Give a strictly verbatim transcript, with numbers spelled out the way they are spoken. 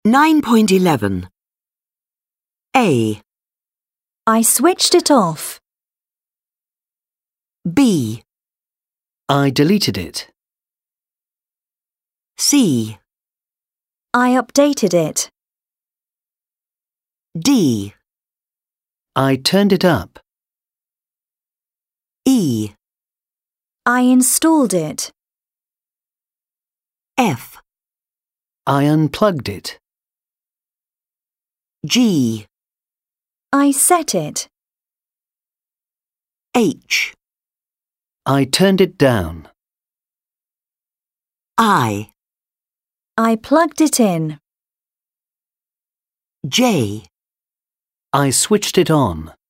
nine point eleven. A. I switched it off. B. I deleted it. C. I updated it. D. I turned it up. E. I installed it. F. I unplugged it. G. I set it. H. I turned it down. I. I plugged it in. J. I switched it on.